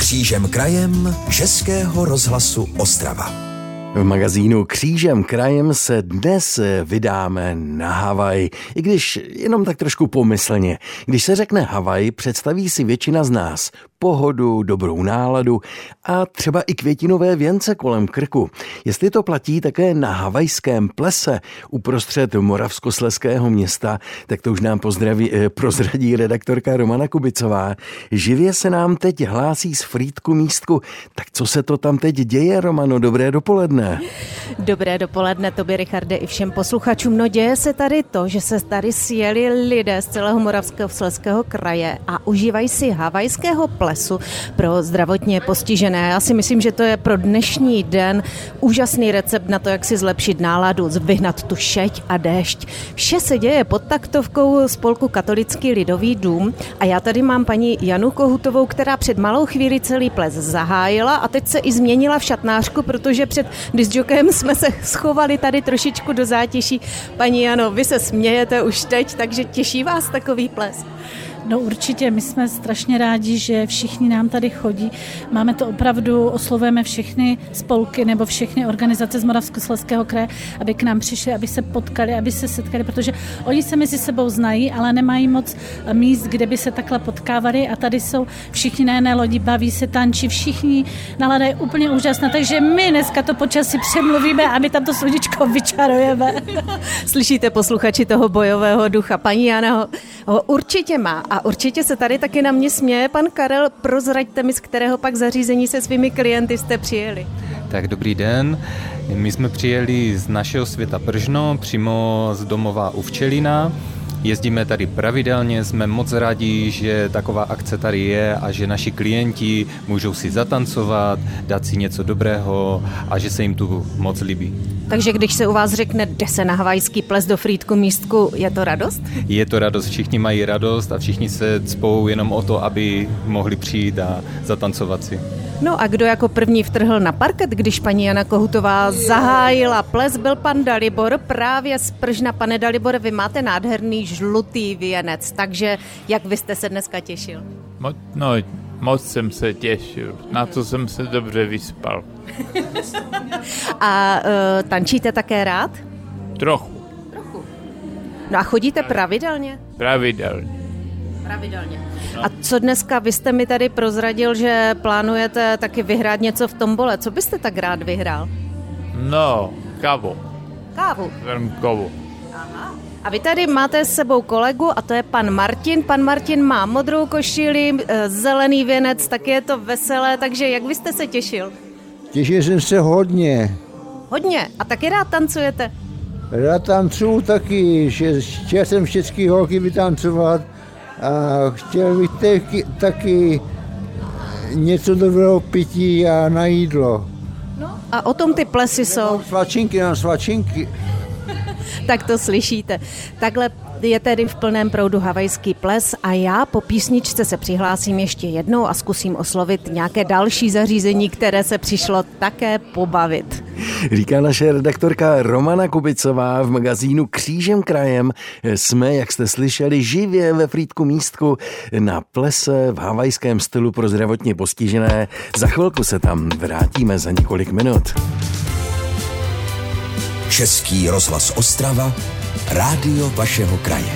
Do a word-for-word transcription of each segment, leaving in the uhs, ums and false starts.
Křížem krajem Českého rozhlasu Ostrava. V magazínu Křížem krajem se dnes vydáme na Havaj, i když jenom tak trošku pomyslně. Když se řekne Havaj, představí si většina z nás pohodu, dobrou náladu a třeba i květinové věnce kolem krku. Jestli to platí také na havajském plese uprostřed moravskoslezského města, tak to už nám pozdraví, eh, prozradí redaktorka Romana Kubicová. Živě se nám teď hlásí z Frýdku Místku. Tak co se to tam teď děje, Romano? Dobré dopoledne. Dobré dopoledne tobě, Richarde, i všem posluchačům. No děje se tady to, že se tady sjeli lidé z celého Moravskoslezského kraje a užívají si havajského plesu pro zdravotně postižené. Já si myslím, že to je pro dnešní den úžasný recept na to, jak si zlepšit náladu, vyhnat tu šeť a déšť. Vše se děje pod taktovkou spolku Katolický lidový dům a já tady mám paní Janu Kohutovou, která před malou chvíli celý ples zahájila a teď se i změnila v šatnářku, protože před discjokem jsme se schovali tady trošičku do zátěší. Paní Jano, vy se smějete už teď, takže těší vás takový ples? No určitě, my jsme strašně rádi, že všichni nám tady chodí. Máme to opravdu, oslovujeme všechny spolky nebo všechny organizace z Moravskoslezského kraje, aby k nám přišli, aby se potkali, aby se setkali, protože oni se mezi sebou znají, ale nemají moc míst, kde by se takhle potkávali a tady jsou všichni na jedné lodi, baví se, tančí, všichni nálada je úplně úžasná, takže my dneska to počasí přemluvíme a my tam to sluníčko vyčarujeme. Slyšíte, posluchači, toho bojového ducha. Paní Jana ho, ho určitě má. A určitě se tady taky na mě směje pan Karel. Prozraďte mi, z kterého pak zařízení se svými klienty jste přijeli. Tak dobrý den. My jsme přijeli z našeho světa Pržno, přímo z domova u Včelina. Jezdíme tady pravidelně, jsme moc rádi, že taková akce tady je a že naši klienti můžou si zatancovat, dát si něco dobrého a že se jim tu moc líbí. Takže když se u vás řekne, jde se na havajský ples do Frýdku Místku, je to radost? Je to radost, všichni mají radost a všichni se cpou jenom o to, aby mohli přijít a zatancovat si. No a kdo jako první vtrhl na parket, když paní Jana Kohutová zahájila ples, byl pan Dalibor, právě z Pržna. Pane Dalibor, vy máte nádherný žlutý věnec, takže jak vy jste se dneska těšil? Mo- no, moc jsem se těšil, na to jsem se dobře vyspal. A uh, tančíte také rád? Trochu. Trochu. No a chodíte pravidelně? Pravidelně. Pravidelně. A co dneska? Vy jste mi tady prozradil, že plánujete taky vyhrát něco v tombole. Co byste tak rád vyhrál? No, kávu. Kávu? Zrnkovou. Aha. A vy tady máte s sebou kolegu a to je pan Martin. Pan Martin má modrou košili, zelený věnec, tak je to veselé, takže jak byste se těšil? Těšil jsem se hodně. Hodně? A taky rád tancujete? Rád tancuju taky, že chtěl jsem všechny holky vytancovat a chtěl bych taky, taky něco dobrého pití a na jídlo. No a o tom ty plesy jsou. Mám svačinky, mám svačinky. Tak to slyšíte. Takhle je tedy v plném proudu havajský ples a já po písničce se přihlásím ještě jednou a zkusím oslovit nějaké další zařízení, které se přišlo také pobavit. Říká naše redaktorka Romana Kubicová v magazínu Křížem krajem. Jsme, jak jste slyšeli, živě ve Frýdku Místku na plese v havajském stylu pro zdravotně postižené. Za chvilku se tam vrátíme za několik minut. Český rozhlas Ostrava, rádio vašeho kraje.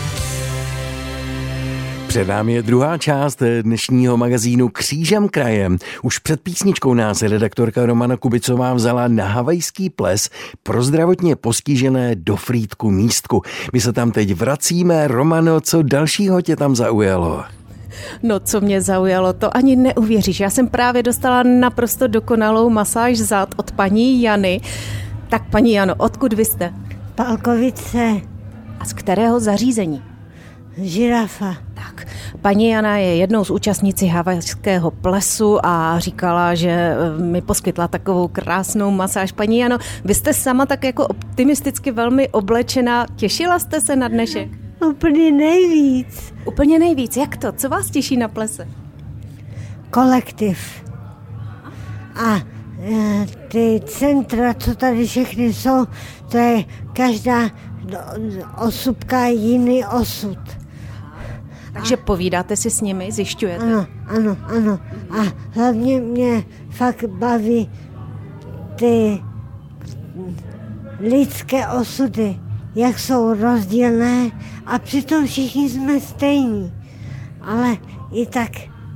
Před námi je druhá část dnešního magazínu Křížem krajem. Už před písničkou nás redaktorka Romana Kubicová vzala na havajský ples pro zdravotně postižené do Frýdku Místku. My se tam teď vracíme. Romano, co dalšího tě tam zaujalo? No, co mě zaujalo, to ani neuvěříš. Já jsem právě dostala naprosto dokonalou masáž zad od paní Jany. Tak paní Jano, odkud vy jste? Pálkovice. A z kterého zařízení? Žirafa. Tak, paní Jana je jednou z účastnicí havajského plesu a říkala, že mi poskytla takovou krásnou masáž. Paní Jano, vy jste sama tak jako optimisticky velmi oblečená. Těšila jste se na dnešek? Úplně nejvíc. Úplně nejvíc. Jak to? Co vás těší na plese? Kolektiv. A e, ty centra, co tady všechny jsou, to je každá osůbka jiný osud. Takže povídáte si s nimi, zjišťujete? Ano. Ano, ano. A hlavně mě fakt baví ty lidské osudy, jak jsou rozdílné a přitom všichni jsme stejní. Ale i tak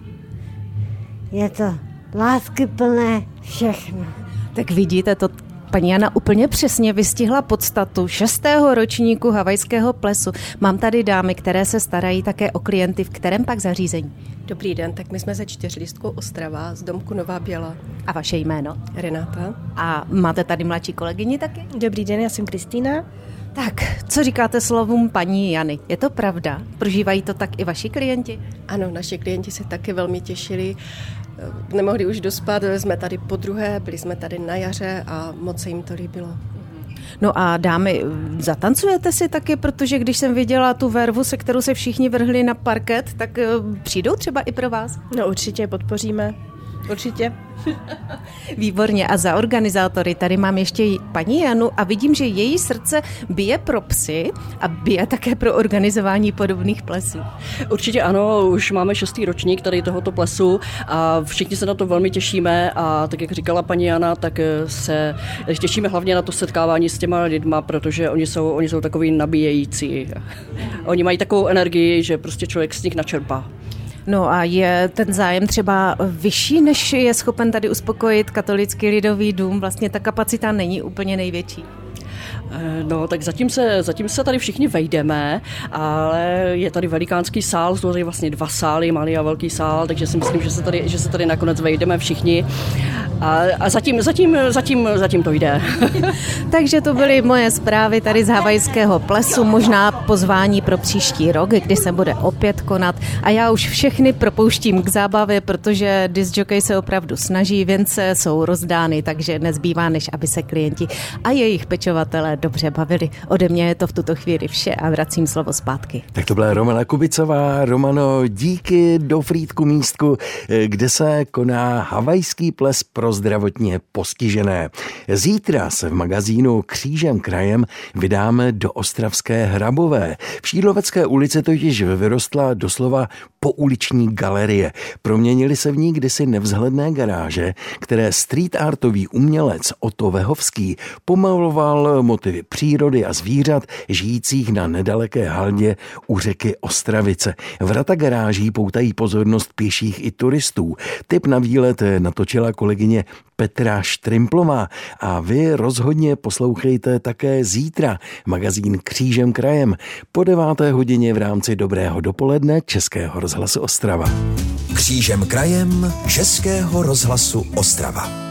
je to láskyplné všechno. Tak vidíte, to paní Jana úplně přesně vystihla podstatu šestého ročníku havajského plesu. Mám tady dámy, které se starají také o klienty, v kterém pak zařízení. Dobrý den, tak my jsme ze čtyřlístkou Ostrava z domku Nová Běla. A vaše jméno? Renáta. A máte tady mladší kolegyni taky? Dobrý den, já jsem Kristýna. Tak, co říkáte slovům paní Jany? Je to pravda? Prožívají to tak i vaši klienti? Ano, naši klienti se taky velmi těšili. Nemohli už dospat, jsme tady po druhé, byli jsme tady na jaře a moc se jim to líbilo. No a dámy, zatancujete si taky, protože když jsem viděla tu vervu, se kterou se všichni vrhli na parket, tak přijdou třeba i pro vás? No určitě, podpoříme. Určitě. Výborně. A za organizátory tady mám ještě paní Janu a vidím, že její srdce bije pro psy a bije také pro organizování podobných plesů. Určitě ano, už máme šestý ročník tady tohoto plesu a všichni se na to velmi těšíme a tak, jak říkala paní Jana, tak se těšíme hlavně na to setkávání s těma lidma, protože oni jsou, oni jsou takový nabíjející. Oni mají takovou energii, že prostě člověk z nich načerpá. No a je ten zájem třeba vyšší, než je schopen tady uspokojit katolický lidový dům? Vlastně ta kapacita není úplně největší. No, tak zatím se, zatím se tady všichni vejdeme, ale je tady velikánský sál, jsou tady vlastně dva sály, malý a velký sál, takže si myslím, že se tady, že se tady nakonec vejdeme všichni. A, a zatím, zatím, zatím, zatím to jde. Takže to byly moje zprávy tady z havajského plesu, možná pozvání pro příští rok, kdy se bude opět konat. A já už všechny propouštím k zábavě, protože discjockey se opravdu snaží, věnce jsou rozdány, takže nezbývá, než aby se klienti a jejich pečovatelé dobře bavili. Ode mě je to v tuto chvíli vše a vracím slovo zpátky. Tak to byla Romana Kubicová. Romano, díky do Frýdku místku, kde se koná havajský ples pro zdravotně postižené. Zítra se v magazínu Křížem krajem vydáme do ostravské Hrabové. V Šídlovecké ulici totiž vyrostla doslova pouliční galerie. Proměnily se v ní kdysi nevzhledné garáže, které street artový umělec Otto Vehovský pomaloval motivy přírody a zvířat žijících na nedaleké haldě u řeky Ostravice. Vrata garáží poutají pozornost pěších i turistů. Tip na výlet natočila kolegyně Petra Štrimplová a vy rozhodně poslouchejte také zítra magazín Křížem krajem po deváté hodině v rámci Dobrého dopoledne Českého rozhlasu Ostrava. Křížem krajem Českého rozhlasu Ostrava.